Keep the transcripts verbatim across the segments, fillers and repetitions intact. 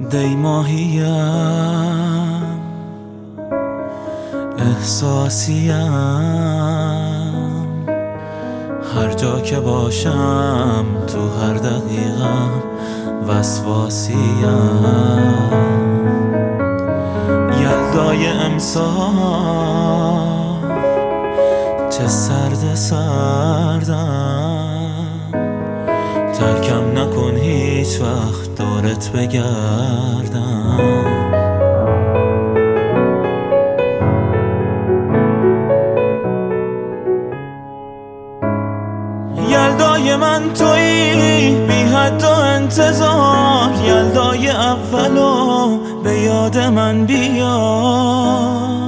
دی ماهیم احساسیم، هر جا که باشم تو هر دقیقم وسواسیم. یلدای امسال چه سرد سردم، ترکم نکن هیچ وقت دورت بگردم. یلدای من تویی بی حد و انتظار، یلدای اولو به یاد من بیار.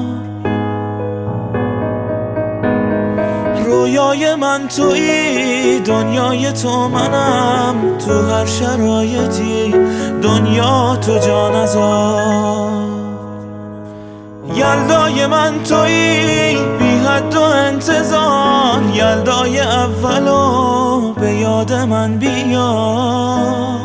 رویای من تویی، دنیای تو منم، تو هر شرایطی دنیا تو جا نذار. یلدای من تویی بی حد و انتظار، یلدای اولو به یاد من بیار.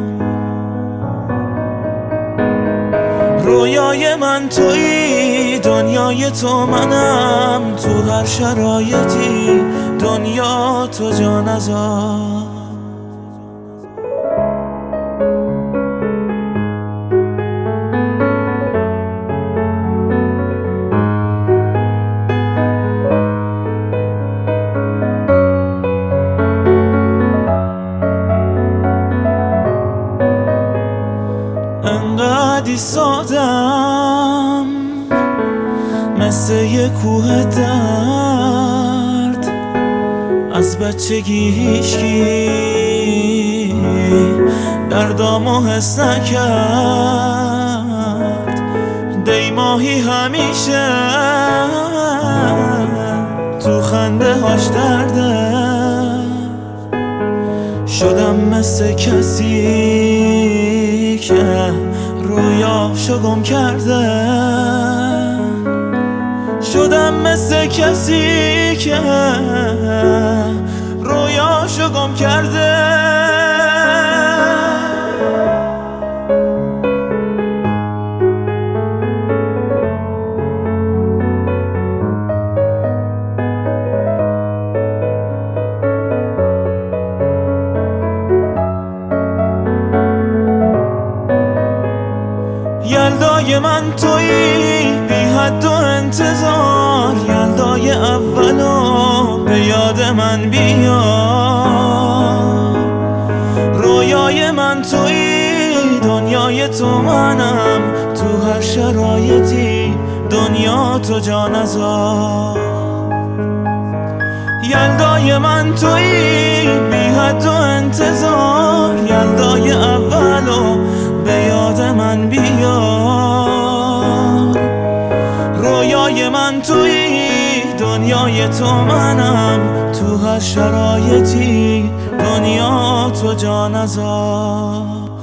رویای من تویی، دنیای تو منم، تو هر شرایطی دنیا تو جا نذار. انقدی سادم مثل یه کوه درد، از بچگی هیچکی دردامو حس نکرد. دی ماهی همیشه تو خنده هاش درده، شدم مثل کسی که رویاشو گم کرده. شدم مثل کسی که رویاشو گم کرده. یلدای من تویی بی حد و انتظار، یلدای اولو به یاد من بیار. رویای من تویی، دنیای تو منم، تو هر شرایطی دنیا تو جا نذار. یلدای من تویی بی حد و انتظار، یلدای اولو به یاد من بیار. رویای من تویی، دنیای تو منم، تو هر شرایطی دنیا تو جا نذار.